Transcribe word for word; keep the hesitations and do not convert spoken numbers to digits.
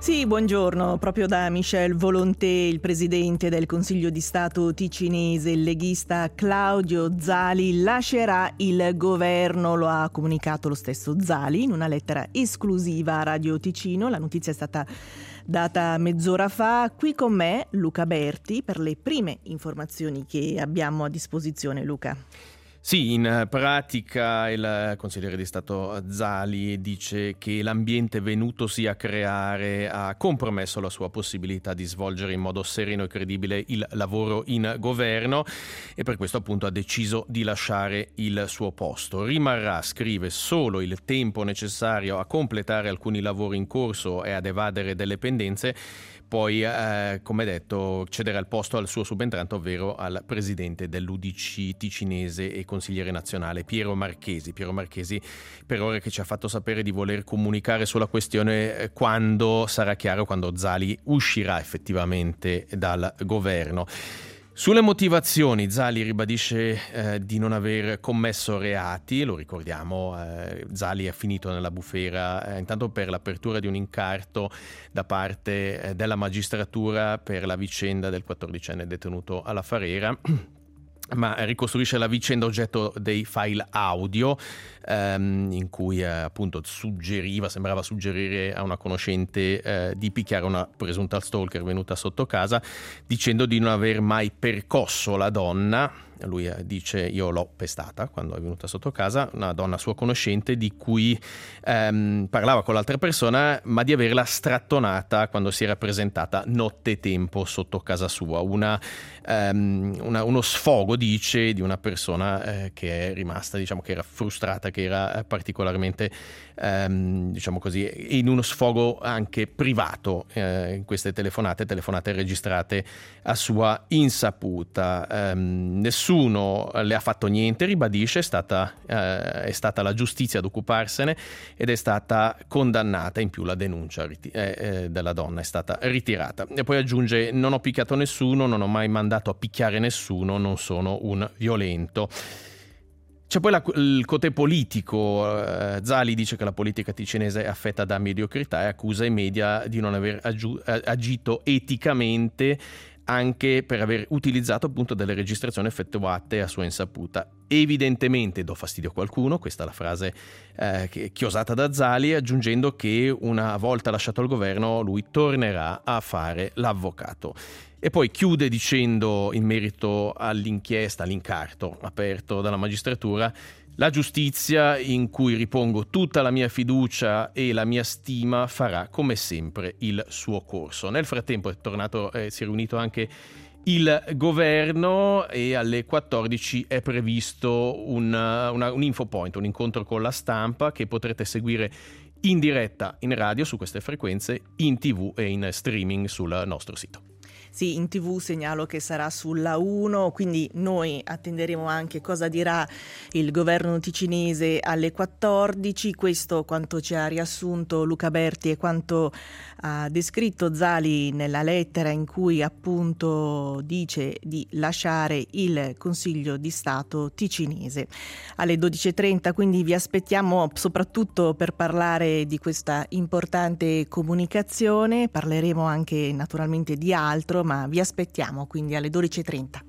Sì, buongiorno. Proprio da Michel Volonté, il presidente del Consiglio di Stato ticinese, il leghista Claudio Zali lascerà il governo. Lo ha comunicato lo stesso Zali in una lettera esclusiva a Radio Ticino. La notizia è stata data mezz'ora fa. Qui con me Luca Berti per le prime informazioni che abbiamo a disposizione. Luca. Sì, in pratica il consigliere di Stato Zali dice che l'ambiente venutosi a creare ha compromesso la sua possibilità di svolgere in modo sereno e credibile il lavoro in governo e per questo appunto ha deciso di lasciare il suo posto. Rimarrà, scrive, solo il tempo necessario a completare alcuni lavori in corso e ad evadere delle pendenze. Poi, eh, come detto, cederà il posto al suo subentrante, ovvero al presidente dell'U D C ticinese e consigliere nazionale Piero Marchesi. Piero Marchesi per ore che ci ha fatto sapere di voler comunicare sulla questione quando sarà chiaro, quando Zali uscirà effettivamente dal governo. Sulle motivazioni, Zali ribadisce eh, di non aver commesso reati, lo ricordiamo, eh, Zali è finito nella bufera eh, intanto per l'apertura di un incarto da parte eh, della magistratura per la vicenda del quattordicenne detenuto alla Farera, ma ricostruisce la vicenda oggetto dei file audio ehm, in cui eh, appunto suggeriva, sembrava suggerire a una conoscente eh, di picchiare una presunta stalker venuta sotto casa, dicendo di non aver mai percosso la donna. Lui eh, dice: io l'ho pestata quando è venuta sotto casa, una donna sua conoscente di cui ehm, parlava con l'altra persona, ma di averla strattonata quando si era presentata nottetempo sotto casa sua. Una, ehm, una, uno sfogo, dice, di una persona eh, che è rimasta, diciamo, che era frustrata, che era particolarmente, ehm, diciamo così, in uno sfogo anche privato eh, in queste telefonate, telefonate registrate a sua insaputa. Ehm, nessuno Nessuno le ha fatto niente, ribadisce, è stata, eh, è stata la giustizia ad occuparsene ed è stata condannata. In più la denuncia riti- eh, eh, della donna è stata ritirata. E poi aggiunge: non ho picchiato nessuno, non ho mai mandato a picchiare nessuno, non sono un violento. C'è poi la, il côté politico. eh, Zali dice che la politica ticinese è affetta da mediocrità e accusa i media di non aver aggiu- agito eticamente, anche per aver utilizzato appunto delle registrazioni effettuate a sua insaputa. Evidentemente do fastidio a qualcuno, questa è la frase eh, chiosata da Zali, aggiungendo che una volta lasciato il governo lui tornerà a fare l'avvocato. E poi chiude dicendo, in merito all'inchiesta, all'incarto aperto dalla magistratura: la giustizia, in cui ripongo tutta la mia fiducia e la mia stima, farà come sempre il suo corso. Nel frattempo è tornato, eh, si è riunito anche il governo e alle quattordici è previsto un, una, un infopoint, un incontro con la stampa che potrete seguire in diretta in radio su queste frequenze, in tv e in streaming sul nostro sito. Sì, in tv segnalo che sarà sulla uno, quindi noi attenderemo anche cosa dirà il governo ticinese alle quattordici. Questo quanto ci ha riassunto Luca Berti e quanto ha descritto Zali nella lettera in cui appunto dice di lasciare il Consiglio di Stato ticinese. Alle dodici e trenta quindi vi aspettiamo soprattutto per parlare di questa importante comunicazione. Parleremo anche naturalmente di altro, ma vi aspettiamo quindi alle dodici e trenta.